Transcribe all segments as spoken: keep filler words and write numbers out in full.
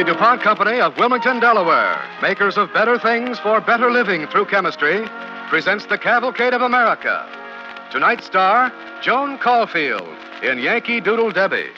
DuPont Company of Wilmington, Delaware, makers of better things for better living through chemistry, presents the Cavalcade of America. Tonight's star, Joan Caulfield in Yankee Doodle Debbie.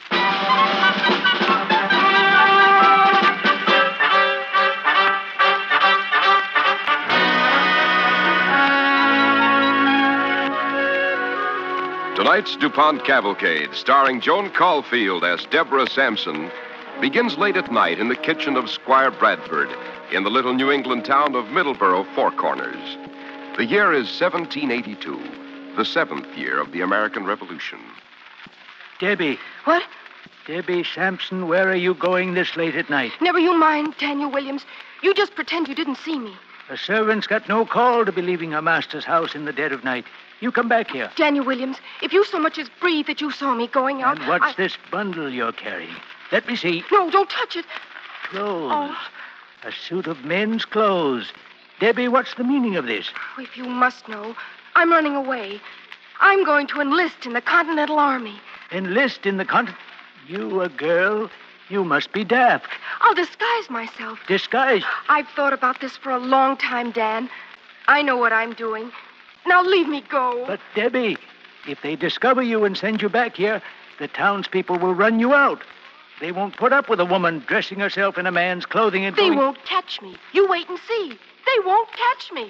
Tonight's DuPont Cavalcade, starring Joan Caulfield as Deborah Sampson, begins late at night in the kitchen of Squire Bradford in the little New England town of Middleborough, Four Corners. The year is seventeen eighty-two, the seventh year of the American Revolution. Debbie. What? Debbie Sampson, where are you going this late at night? Never you mind, Daniel Williams. You just pretend you didn't see me. A servant's got no call to be leaving her master's house in the dead of night. You come back here. Daniel Williams, if you so much as breathe that you saw me going out... And what's I... this bundle you're carrying? Let me see. No, don't touch it. Clothes. Oh. A suit of men's clothes. Debbie, what's the meaning of this? If you must know, I'm running away. I'm going to enlist in the Continental Army. Enlist in the Continental... You a girl? You must be daft. I'll disguise myself. Disguise? I've thought about this for a long time, Dan. I know what I'm doing. Now leave me go. But, Debbie, if they discover you and send you back here, the townspeople will run you out. They won't put up with a woman dressing herself in a man's clothing and They going... won't catch me. You wait and see. They won't catch me.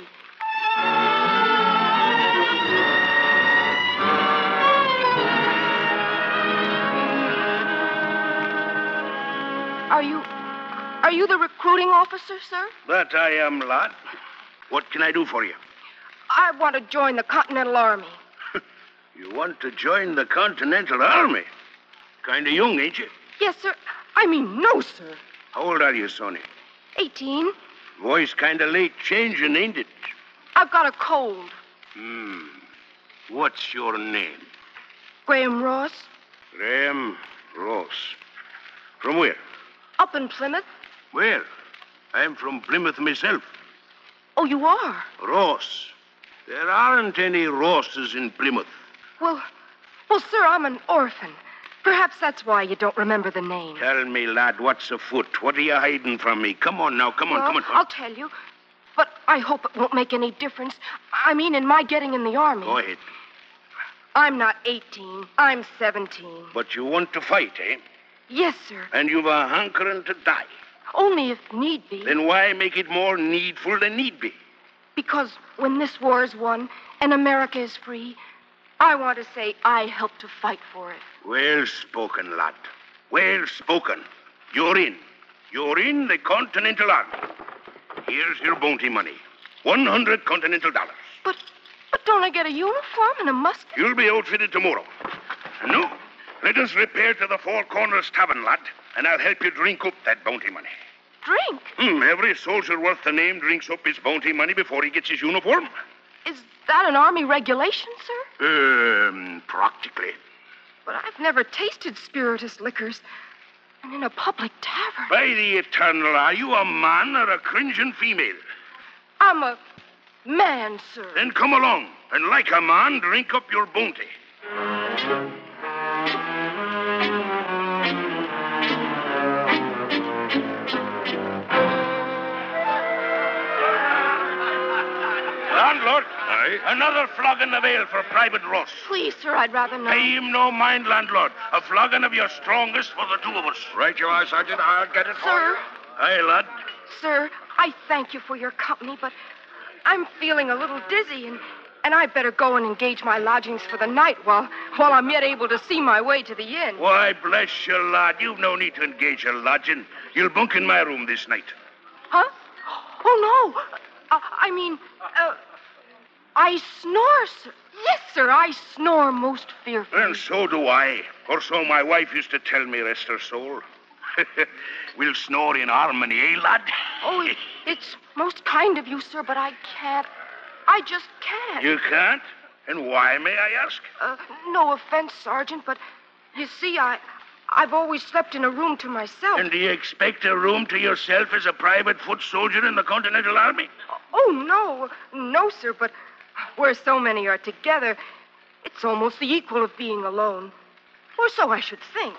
Are you... Are you the recruiting officer, sir? That I am, lad. What can I do for you? I want to join the Continental Army. You want to join the Continental Army? Kind of young, ain't you? Yes, sir. I mean, no, sir. How old are you, Sonny? Eighteen. Voice kind of late changing, ain't it? I've got a cold. Hmm. What's your name? Graham Ross. Graham Ross. From where? Up in Plymouth. Where? I'm from Plymouth myself. Oh, you are? Ross. There aren't any Rosses in Plymouth. Well, well, sir, I'm an orphan. Perhaps that's why you don't remember the name. Tell me, lad, what's afoot? What are you hiding from me? Come on now, come on, well, come on. I'll tell you. But I hope it won't make any difference. I mean, in my getting in the army. Go ahead. I'm not eighteen. I'm seventeen. But you want to fight, eh? Yes, sir. And you've a hankering to die. Only if need be. Then why make it more needful than need be? Because when this war is won and America is free, I want to say I helped to fight for it. Well spoken, lad. Well spoken. You're in. You're in the Continental Army. Here's your bounty money. One hundred Continental dollars. But, but don't I get a uniform and a musket? You'll be outfitted tomorrow. And now, let us repair to the Four Corners Tavern, lad, and I'll help you drink up that bounty money. Drink? Hmm, every soldier worth the name drinks up his bounty money before he gets his uniform. Is that an army regulation, sir? Um, practically. But I've never tasted spirituous liquors. And in a public tavern. By the eternal, are you a man or a cringing female? I'm a man, sir. Then come along, and like a man, drink up your bounty. Landlord, Aye? another flogging of ale for Private Ross. Please, sir, I'd rather not. Pay him no mind, landlord. A flogging of your strongest for the two of us. Right you are, Sergeant. I'll get it for Sir, you. Aye, lad. sir, I thank you for your company, but I'm feeling a little dizzy, and, and I'd better go and engage my lodgings for the night while, while I'm yet able to see my way to the inn. Why, bless you, lad. You've no need to engage a lodging. You'll bunk in my room this night. Huh? Oh, no. Uh, I mean, uh, I snore, sir. Yes, sir, I snore most fearfully. And so do I. Or so my wife used to tell me, rest her soul. We'll snore in harmony, eh, lad? Oh, it, it's most kind of you, sir, but I can't. I just can't. You can't? And why, may I ask? Uh, no offense, Sergeant, but you see, I, I've always slept in a room to myself. And do you expect a room to yourself as a private foot soldier in the Continental Army? Oh, no. No, sir, but where so many are together, it's almost the equal of being alone. Or so I should think.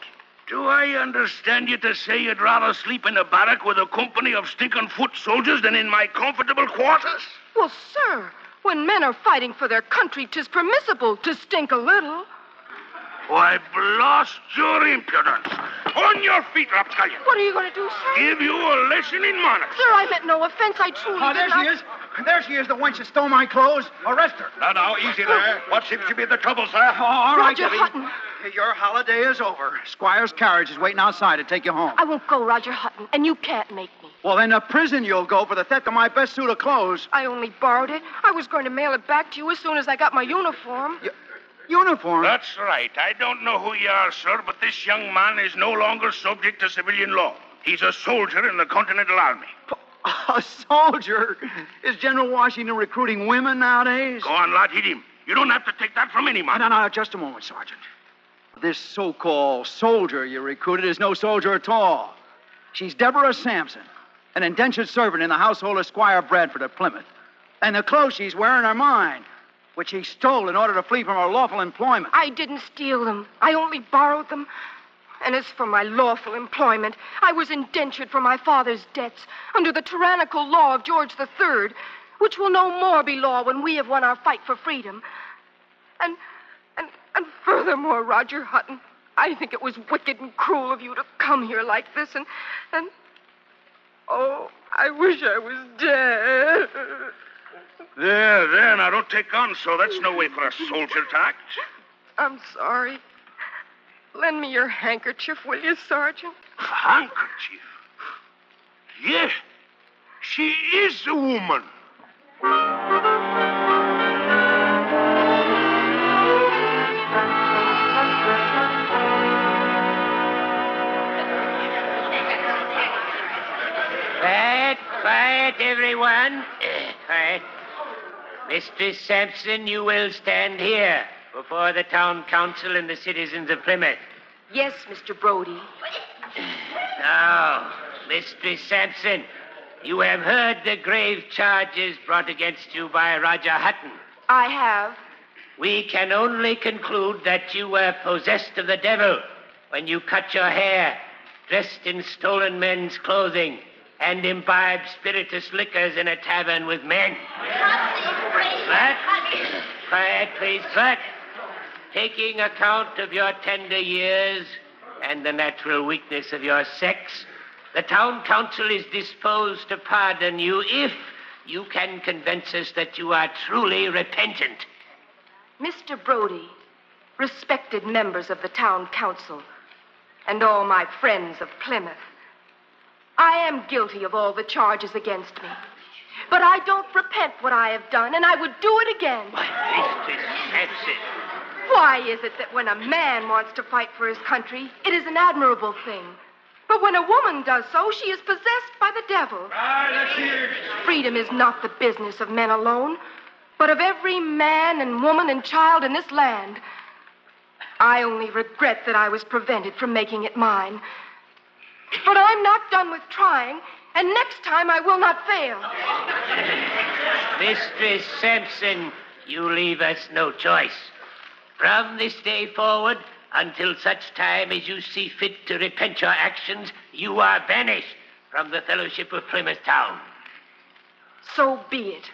Do I understand you to say you'd rather sleep in a barrack with a company of stinking foot soldiers than in my comfortable quarters? Well, sir, when men are fighting for their country, 'tis permissible to stink a little. Why, blast your impudence. On your feet, rapscallion. What are you going to do, sir? Give you a lesson in manners. Sir, I meant no offense. I truly Oh, did there not... she is. There she is, the wench that stole my clothes. Arrest her. Now, now, easy there. What seems to be the trouble, sir? Oh, all right, Roger Debbie. Hutton. Your holiday is over. Squire's carriage is waiting outside to take you home. I won't go, Roger Hutton, and you can't make me. Well, then to prison you'll go for the theft of my best suit of clothes. I only borrowed it. I was going to mail it back to you as soon as I got my uniform. Y- uniform? That's right. I don't know who you are, sir, but this young man is no longer subject to civilian law. He's a soldier in the Continental Army. A soldier? Is General Washington recruiting women nowadays? Go on, lad, hit him. You don't have to take that from any man. No, no, no, just a moment, Sergeant. This so-called soldier you recruited is no soldier at all. She's Deborah Sampson, an indentured servant in the household of Squire Bradford of Plymouth. And the clothes she's wearing are mine, which she stole in order to flee from her lawful employment. I didn't steal them. I only borrowed them. And as for my lawful employment, I was indentured for my father's debts under the tyrannical law of George the Third, which will no more be law when we have won our fight for freedom. And, and, and furthermore, Roger Hutton, I think it was wicked and cruel of you to come here like this and, and, oh, I wish I was dead. There, there, now don't take on so. That's no way for a soldier to act. I'm sorry. Lend me your handkerchief, will you, Sergeant? Handkerchief? Yes, she is a woman. Quiet, quiet, everyone. Quiet. Mistress Sampson, you will stand here before the town council and the citizens of Plymouth. Yes, Mister Brody. Now, Mistress Sampson, you have heard the grave charges brought against you by Roger Hutton. I have. We can only conclude that you were possessed of the devil when you cut your hair, dressed in stolen men's clothing, and imbibed spirituous liquors in a tavern with men. But, quiet, please, but, taking account of your tender years and the natural weakness of your sex, the town council is disposed to pardon you if you can convince us that you are truly repentant. Mister Brody, respected members of the town council, and all my friends of Plymouth, I am guilty of all the charges against me. But I don't repent what I have done, and I would do it again. Why, Mistress Sampson. Why is it that when a man wants to fight for his country, it is an admirable thing? But when a woman does so, she is possessed by the devil. Freedom is not the business of men alone, but of every man and woman and child in this land. I only regret that I was prevented from making it mine. But I'm not done with trying, and next time I will not fail. Mistress Sampson, you leave us no choice. From this day forward, until such time as you see fit to repent your actions, you are banished from the fellowship of Plymouth Town. So be it.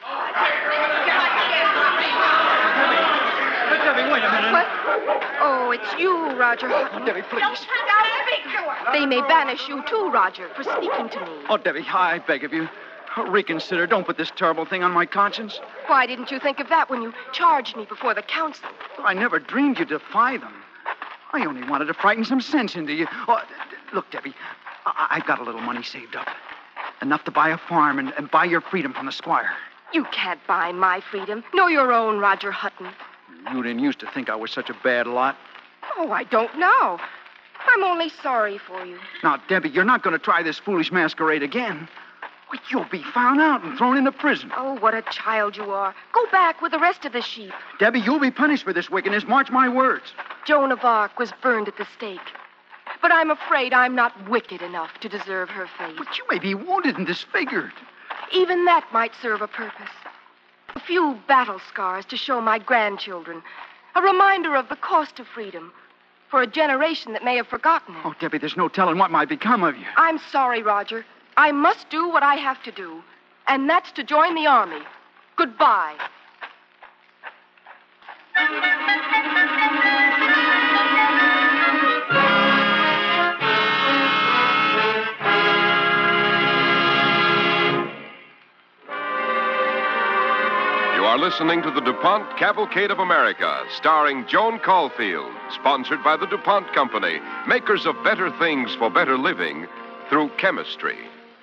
Debbie, wait a minute. What? Oh, it's you, Roger Hutton. Oh, Debbie, please. They may banish you too, Roger, for speaking to me. Oh, Debbie, I beg of you. Reconsider. Don't put this terrible thing on my conscience. Why didn't you think of that when you charged me before the council? I never dreamed you'd defy them. I only wanted to frighten some sense into you. Oh, look, Debbie, I- I've got a little money saved up. Enough to buy a farm and, and buy your freedom from the squire. You can't buy my freedom, nor your own, Roger Hutton. You didn't used to think I was such a bad lot. Oh, I don't know. I'm only sorry for you. Now, Debbie, you're not going to try this foolish masquerade again. Well, you'll be found out and thrown into prison. Oh, what a child you are. Go back with the rest of the sheep. Debbie, you'll be punished for this wickedness. Mark my words. Joan of Arc was burned at the stake. But I'm afraid I'm not wicked enough to deserve her fate. But you may be wounded and disfigured. Even that might serve a purpose. A few battle scars to show my grandchildren. A reminder of the cost of freedom. for a generation that may have forgotten it. Oh, Debbie, there's no telling what might become of you. I'm sorry, Roger. I must do what I have to do, and that's to join the Army. Goodbye. You are listening to the DuPont Cavalcade of America, starring Joan Caulfield, sponsored by the DuPont Company, makers of better things for better living through chemistry.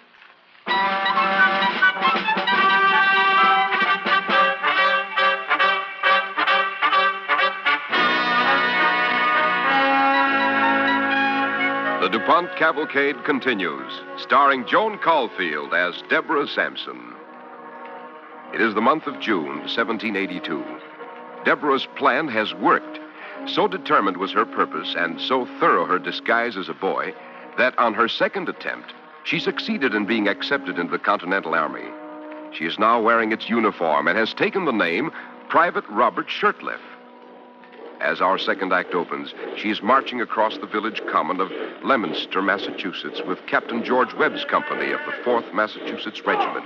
The DuPont Cavalcade continues, starring Joan Caulfield as Deborah Sampson. It is the month of June, seventeen eighty-two. Deborah's plan has worked. So determined was her purpose and so thorough her disguise as a boy that on her second attempt, she succeeded in being accepted into the Continental Army. She is now wearing its uniform and has taken the name Private Robert Shurtleff. As our second act opens, she is marching across the village common of Leominster, Massachusetts, with Captain George Webb's company of the fourth Massachusetts Regiment.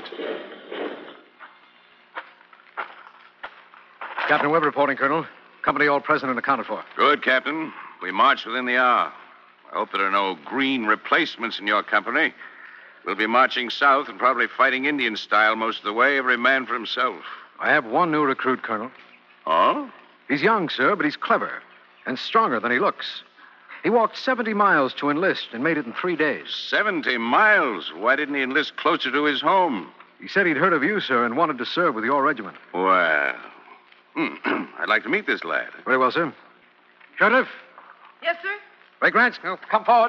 Captain Webb reporting, Colonel. Company all present and accounted for. Good, Captain. We marched within the hour. I hope there are no green replacements in your company. We'll be marching south and probably fighting Indian style most of the way, every man for himself. I have one new recruit, Colonel. Oh? He's young, sir, but he's clever and stronger than he looks. He walked seventy miles to enlist and made it in three days. Seventy miles? Why didn't he enlist closer to his home? He said he'd heard of you, sir, and wanted to serve with your regiment. Well, I'd like to meet this lad. Very well, sir. Shurtleff. Yes, sir? Ray Grant, come forward.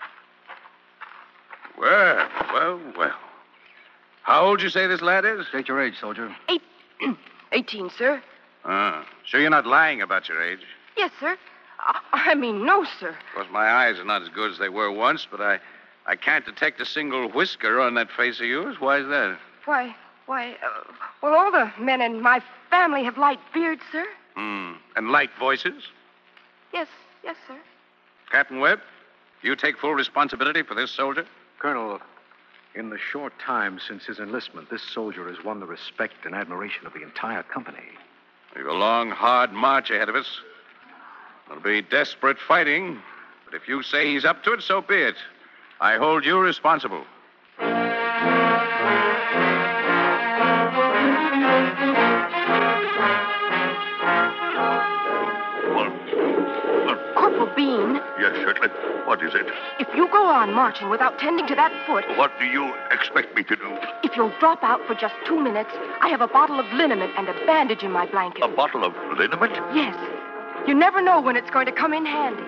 Well, well, well. How old you say this lad is? State your age, soldier. Eight... Eighteen, sir. Ah, sure you're not lying about your age? Yes, sir. I, I mean, no, sir. Of course, my eyes are not as good as they were once, but I, I can't detect a single whisker on that face of yours. Why is that? Why, why, uh, well, all the men in my family have light beards, sir. Hmm. And light voices? Yes, yes, sir. Captain Webb, do you take full responsibility for this soldier? Colonel, in the short time since his enlistment, this soldier has won the respect and admiration of the entire company. We've a long, hard march ahead of us. It'll be desperate fighting, but if you say he's up to it, so be it. I hold you responsible. Corporal Bean, Yes, Shurtleff. What is it? if you go on marching without tending to that foot, What do you expect me to do? if you'll drop out for just two minutes, I have a bottle of liniment and a bandage in my blanket. A bottle of liniment? Yes. You never know when it's going to come in handy.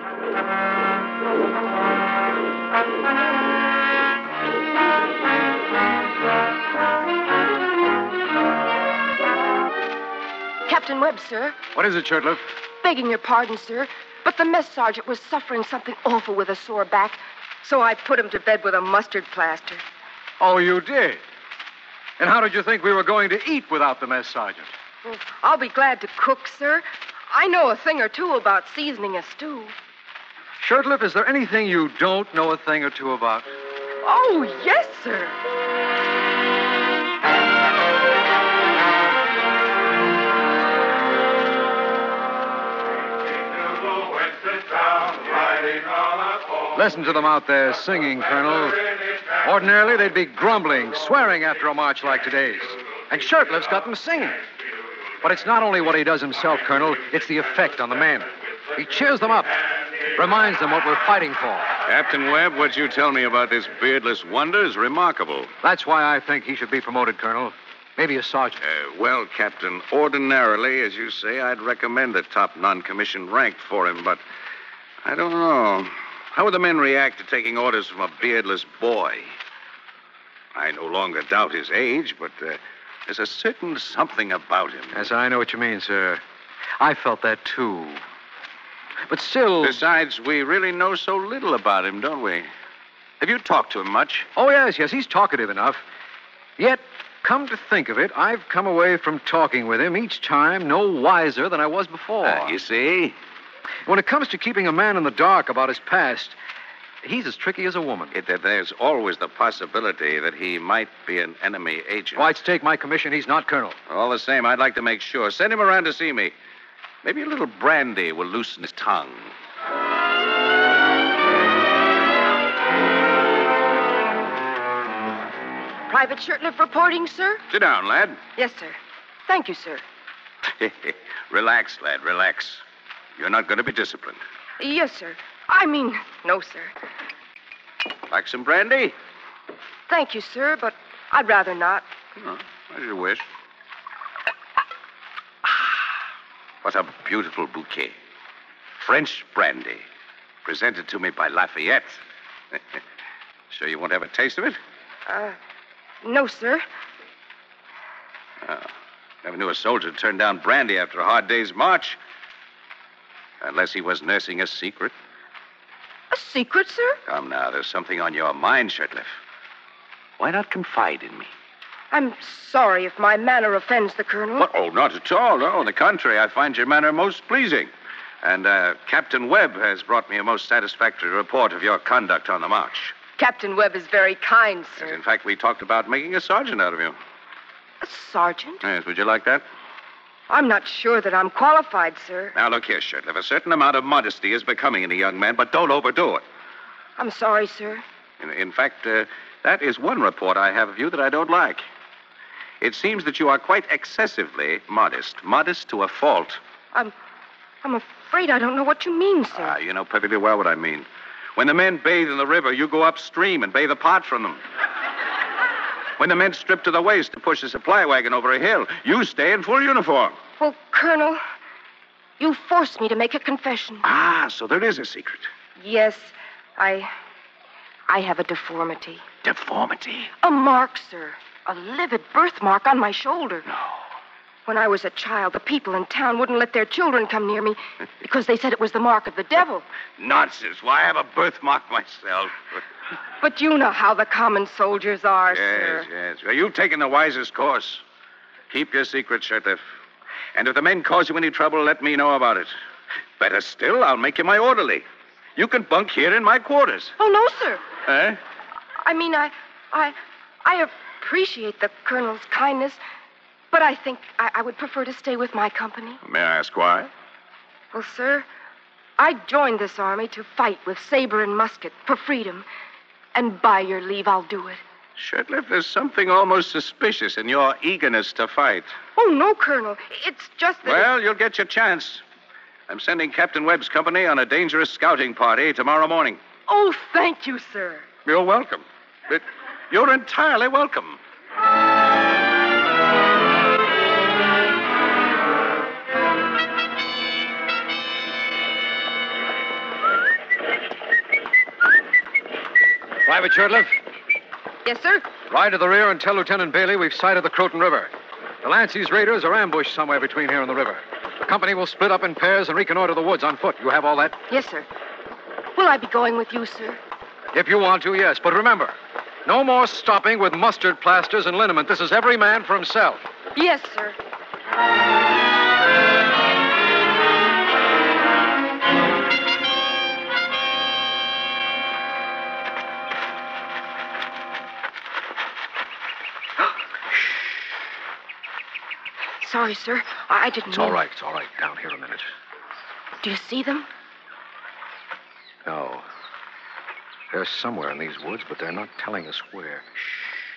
Captain Webb, sir. What is it, Shurtleff? Begging your pardon, sir, but the mess sergeant was suffering something awful with a sore back, so I put him to bed with a mustard plaster. Oh, you did? And how did you think we were going to eat without the mess sergeant? Well, I'll be glad to cook, sir. I know a thing or two about seasoning a stew. Shurtleff, is there anything you don't know a thing or two about? Oh, yes, sir. Listen to them out there singing, Colonel. Ordinarily, they'd be grumbling, swearing after a march like today's. And Shurtleff's got them singing. But it's not only what he does himself, Colonel, it's the effect on the men. He cheers them up, reminds them what we're fighting for. Captain Webb, what you tell me about this beardless wonder is remarkable. That's why I think he should be promoted, Colonel. Maybe a sergeant. Uh, well, Captain, ordinarily, as you say, I'd recommend a top non-commissioned rank for him, but I don't know. How would the men react to taking orders from a beardless boy? I no longer doubt his age, but uh, there's a certain something about him. Yes, I know what you mean, sir. I felt that, too. But still... Besides, we really know so little about him, don't we? Have you talked to him much? Oh, yes, yes, he's talkative enough. Yet, come to think of it, I've come away from talking with him each time no wiser than I was before. Uh, you see? When it comes to keeping a man in the dark about his past, he's as tricky as a woman. It, uh, there's always the possibility that he might be an enemy agent. If I'd stake my commission, he's not, Colonel. All the same, I'd like to make sure. Send him around to see me. Maybe a little brandy will loosen his tongue. Private Shirtliff reporting, sir? Sit down, lad. Yes, sir. Thank you, sir. Relax, lad, relax. You're not going to be disciplined. Yes, sir. I mean, no, sir. Like some brandy? Thank you, sir, but I'd rather not. Oh, as you wish. What a beautiful bouquet. French brandy. Presented to me by Lafayette. Sure you won't have a taste of it? Uh, no, sir. Oh, never knew a soldier turn down brandy after a hard day's march. Unless he was nursing a secret. A secret, sir? Come now, there's something on your mind, Shirtliff. Why not confide in me? I'm sorry if my manner offends the Colonel. What? Oh, not at all. No, on the contrary, I find your manner most pleasing. And uh, Captain Webb has brought me a most satisfactory report of your conduct on the march. Captain Webb is very kind, sir. Yes, in fact, we talked about making a sergeant out of you. A sergeant? Yes, would you like that? I'm not sure that I'm qualified, sir. Now, look here, Shirtliff. A certain amount of modesty is becoming in a young man, but don't overdo it. I'm sorry, sir. In, in fact, uh, that is one report I have of you that I don't like. It seems that you are quite excessively modest. Modest to a fault. I'm... I'm afraid I don't know what you mean, sir. Ah, you know perfectly well what I mean. When the men bathe in the river, you go upstream and bathe apart from them. When the men strip to the waist to push a supply wagon over a hill, you stay in full uniform. Well, Colonel, you forced me to make a confession. Ah, so there is a secret. Yes, I... I have a deformity. Deformity? A mark, sir. A livid birthmark on my shoulder. No. When I was a child, the people in town wouldn't let their children come near me because they said it was the mark of the devil. Nonsense. Why, I have a birthmark myself. But you know how the common soldiers are, yes, sir. Yes, yes. Well, you've taken the wisest course. Keep your secret, Shirtliff. And if the men cause you any trouble, let me know about it. Better still, I'll make you my orderly. You can bunk here in my quarters. Oh, no, sir. Eh? I mean, I... I... I appreciate the Colonel's kindness, but I think I, I would prefer to stay with my company. May I ask why? Well, sir, I joined this army to fight with saber and musket for freedom. And by your leave, I'll do it. Shirtliff, there's something almost suspicious in your eagerness to fight. Oh, no, Colonel. It's just that... Well, you'll get your chance. I'm sending Captain Webb's company on a dangerous scouting party tomorrow morning. Oh, thank you, sir. You're welcome. But you're entirely welcome. Private Shirtliff, Yes, sir? ride to the rear and tell Lieutenant Bailey we've sighted the Croton River. The Lancey's raiders are ambushed somewhere between here and the river. The company will split up in pairs and reconnoiter the woods on foot. You have all that? Yes, sir. Will I be going with you, sir? If you want to, yes. But remember, no more stopping with mustard plasters and liniment. This is every man for himself. Yes, sir. Sorry, sir. I I didn't It's mean... all right. It's all right. Down here a minute. Do you see them? No. They're somewhere in these woods, but they're not telling us where. Shh.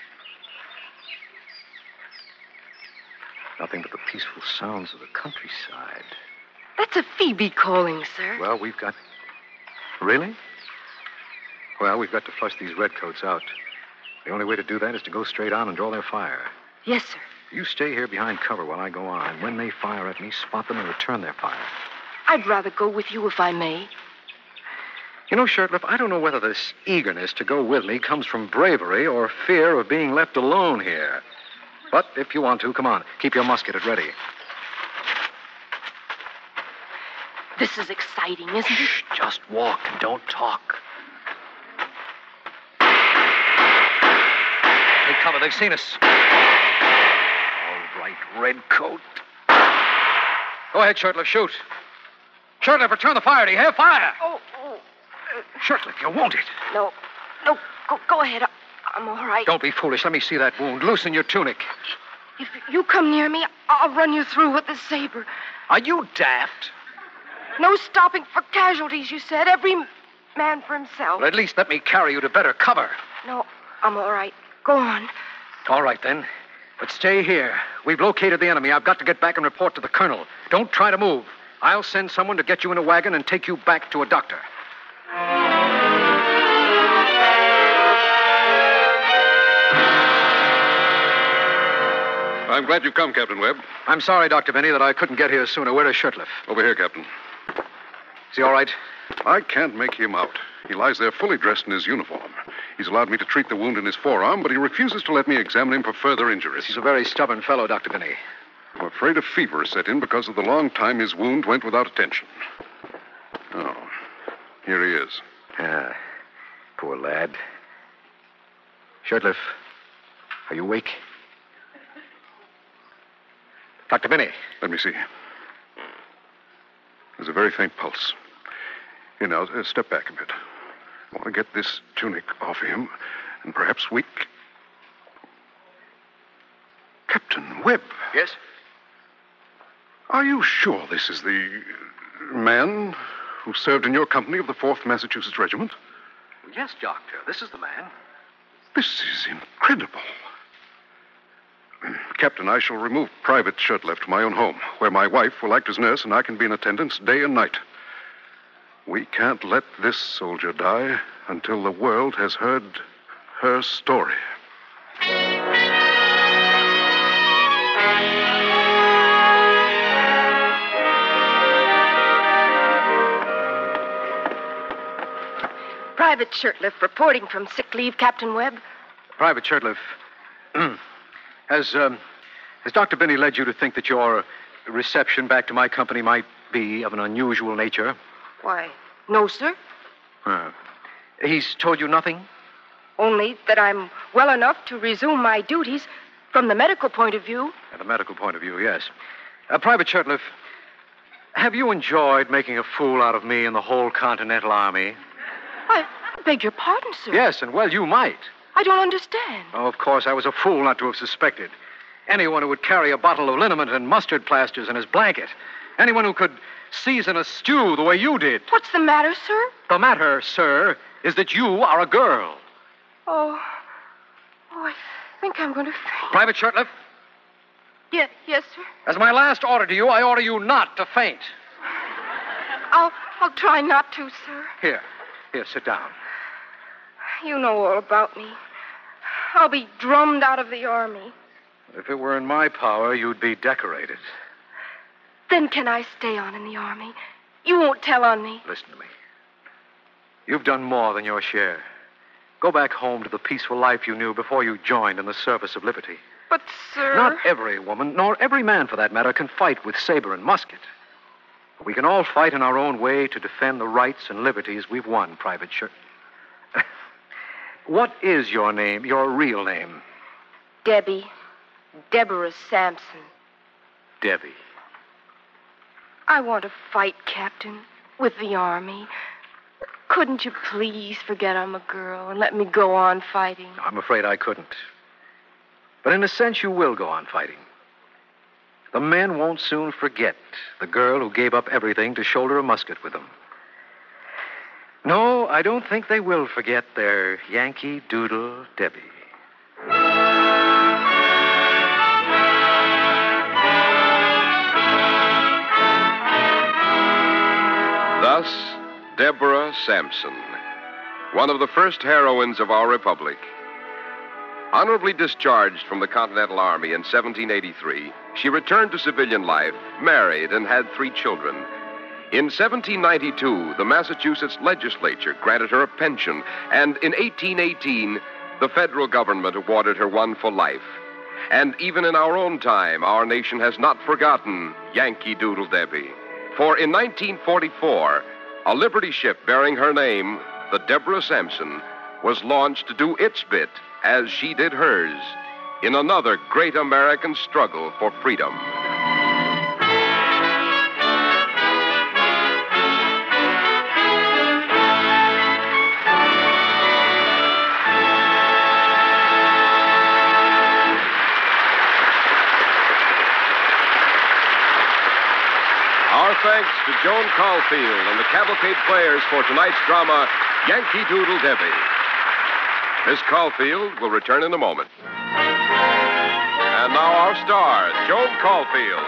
Nothing but the peaceful sounds of the countryside. That's a Phoebe calling, sir. Well, we've got... Really? Well, we've got to flush these redcoats out. The only way to do that is to go straight on and draw their fire. Yes, sir. You stay here behind cover while I go on. When they fire at me, spot them and return their fire. I'd rather go with you if I may. You know, Shirtliff, I don't know whether this eagerness to go with me comes from bravery or fear of being left alone here. But if you want to, come on. Keep your musket at ready. This is exciting, isn't it? Shh, just walk and don't talk. Take cover. They've seen us. All right, redcoat. Go ahead, Shirtliff. Shoot. Shirtliff, return the fire. Do you have fire? Oh, oh. Shirtliff, you won't it. No, no, go, go ahead. I, I'm all right. Don't be foolish. Let me see that wound. Loosen your tunic. If you come near me, I'll run you through with this saber. Are you daft? No stopping for casualties, you said. Every man for himself. Well, at least let me carry you to better cover. No, I'm all right. Go on. All right, then. But stay here. We've located the enemy. I've got to get back and report to the colonel. Don't try to move. I'll send someone to get you in a wagon and take you back to a doctor. I'm glad you've come, Captain Webb. I'm sorry, Doctor Benny, that I couldn't get here sooner. Where is Shirtliff? Over here, Captain. Is he all right? I can't make him out. He lies there fully dressed in his uniform. He's allowed me to treat the wound in his forearm, but he refuses to let me examine him for further injuries. He's a very stubborn fellow, Doctor Benny. I'm afraid a fever has set in because of the long time his wound went without attention. Oh, here he is. Ah, poor lad. Shirtliff, are you awake? Doctor Benny. Let me see. There's a very faint pulse. Here now, uh, step back a bit. I want to get this tunic off him, and perhaps we... Captain Webb. Yes? Are you sure this is the man who served in your company of the fourth Massachusetts Regiment? Yes, Doctor. This is the man. This is incredible. Captain, I shall remove Private Shirtliff to my own home, where my wife will act as nurse and I can be in attendance day and night. We can't let this soldier die until the world has heard her story. Private Shirtliff reporting from sick leave, Captain Webb. Private Shirtliff, has, um, has Doctor Benny led you to think that your reception back to my company might be of an unusual nature? Why, no, sir. Uh, he's told you nothing? Only that I'm well enough to resume my duties from the medical point of view. At a medical point of view, yes. Uh, Private Shirtliff, have you enjoyed making a fool out of me and the whole Continental Army? I beg your pardon, sir. Yes, and well, you might. I don't understand. Oh, of course, I was a fool not to have suspected. Anyone who would carry a bottle of liniment and mustard plasters in his blanket. Anyone who could season a stew the way you did. What's the matter, sir? The matter, sir, is that you are a girl. Oh. Oh, I think I'm going to faint. Private Shirtliff? Yes, yes, sir. As my last order to you, I order you not to faint. I'll, I'll try not to, sir. Here. Here, sit down. You know all about me. I'll be drummed out of the army. If it were in my power, you'd be decorated. Then can I stay on in the army? You won't tell on me. Listen to me. You've done more than your share. Go back home to the peaceful life you knew before you joined in the service of liberty. But, sir... Not every woman, nor every man for that matter, can fight with saber and musket. But we can all fight in our own way to defend the rights and liberties we've won, Private Shirt. What is your name, your real name? Debbie. Deborah Sampson. Debbie. I want to fight, Captain, with the army. Couldn't you please forget I'm a girl and let me go on fighting? I'm afraid I couldn't. But in a sense, you will go on fighting. The men won't soon forget the girl who gave up everything to shoulder a musket with them. No, I don't think they will forget their Yankee Doodle Debbie. Thus, Deborah Sampson, one of the first heroines of our republic. Honorably discharged from the Continental Army in seventeen eighty-three, she returned to civilian life, married, and had three children. In seventeen ninety-two, the Massachusetts legislature granted her a pension, and in eighteen eighteen, the federal government awarded her one for life. And even in our own time, our nation has not forgotten Yankee Doodle Debbie. For in nineteen forty-four, a Liberty ship bearing her name, the Deborah Sampson, was launched to do its bit, as she did hers, in another great American struggle for freedom. thanks to Joan Caulfield and the Cavalcade Players for tonight's drama, Yankee Doodle Debbie. Miss Caulfield will return in a moment. And now our star, Joan Caulfield.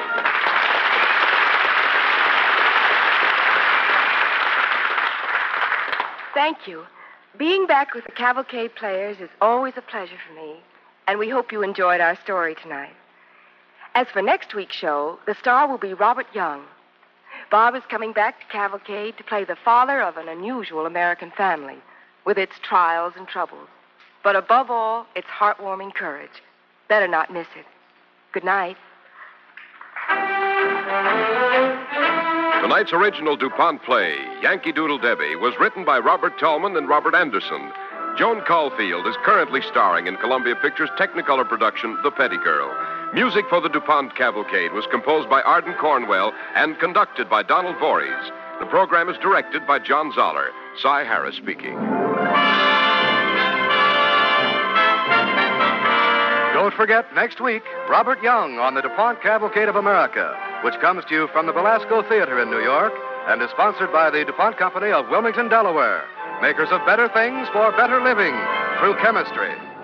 Thank you. Being back with the Cavalcade Players is always a pleasure for me, and we hope you enjoyed our story tonight. As for next week's show, the star will be Robert Young. Bob is coming back to Cavalcade to play the father of an unusual American family, with its trials and troubles. But above all, its heartwarming courage. Better not miss it. Good night. Tonight's original DuPont play, Yankee Doodle Debbie, was written by Robert Tallman and Robert Anderson. Joan Caulfield is currently starring in Columbia Pictures' Technicolor production, The Petty Girl. Music for the DuPont Cavalcade was composed by Arden Cornwell and conducted by Donald Voorhees. The program is directed by John Zoller. Cy Harris speaking. Don't forget, next week, Robert Young on the DuPont Cavalcade of America, which comes to you from the Belasco Theater in New York and is sponsored by the DuPont Company of Wilmington, Delaware, makers of better things for better living through chemistry.